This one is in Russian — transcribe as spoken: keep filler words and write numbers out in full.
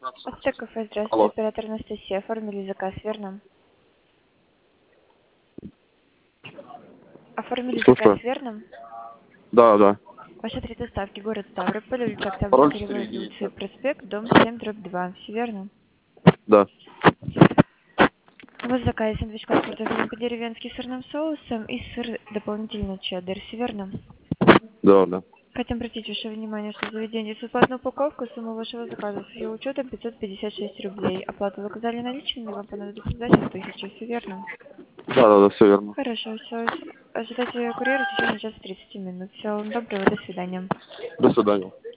Ацтек кафе, здравствуйте, Алло. оператор Анастасия. Оформили заказ, верно? Оформили заказ, Слушаю. верно? Да, да. Ваш адрес доставки, город Ставрополь, улица Пароль Октябрьская четыре революции, единицы. проспект, дом семь, дробь два. Все верно? Да. У вас в заказе сэндвич с картофелем по-деревенски с сырным соусом и сыр дополнительно чеддер, все верно? Да, да. Хотим обратить ваше внимание, что заведение с бесплатной упаковкой, сумма вашего заказа с ее учетом пятьсот пятьдесят шесть рублей. Оплату вы оказали наличными, вам понадобится сдача тысяча, все верно? Да, да, да, все верно. Хорошо, все. Ожидайте курьера в течение часа тридцати минут. Всего вам доброго, до свидания. До свидания.